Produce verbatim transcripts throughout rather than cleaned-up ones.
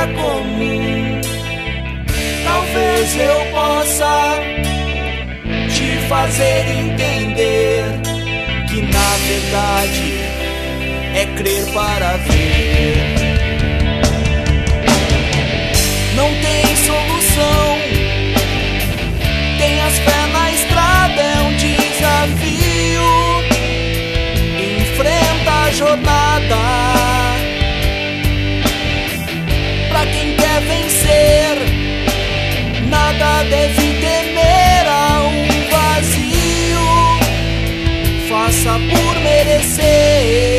dia comum. Talvez eu possa te fazer entender que na verdade é crer para ver. Não tem solução, tenhas fé na estrada, é um desafio. Enfrenta a jornada. Pra quem quer vencer, nada deve temer a um vazio. Faça por merecer.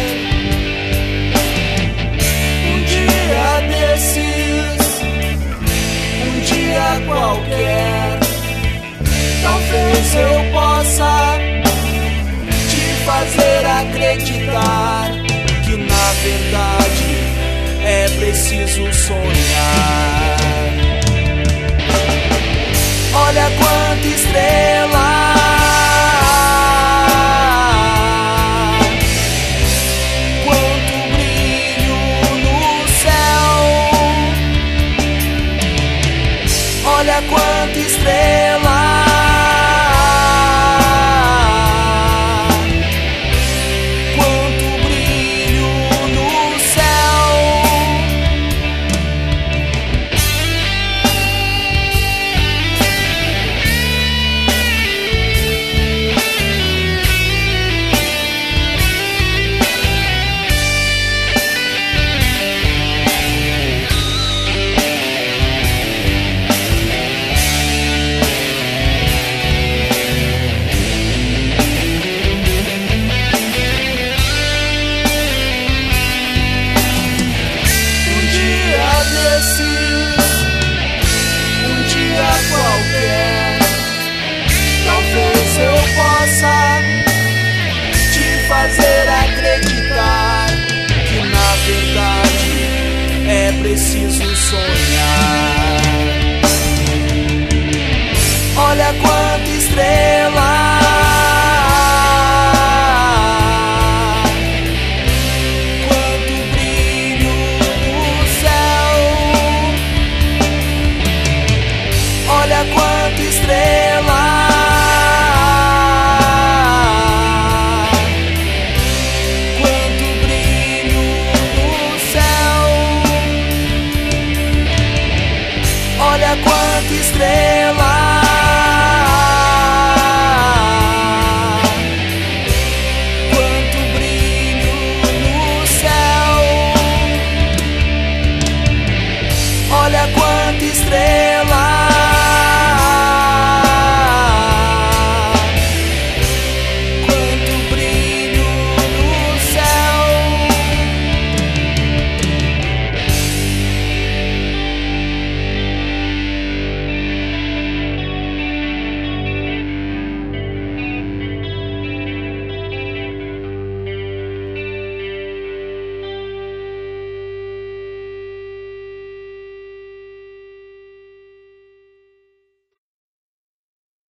Um dia desses, um dia qualquer, talvez eu possa te fazer acreditar que na verdade é preciso sonhar. Olha quanta estrela, quanto brilho no céu. Olha quanta estrela, um dia qualquer, talvez eu possa te fazer acreditar que na verdade é preciso sonhar.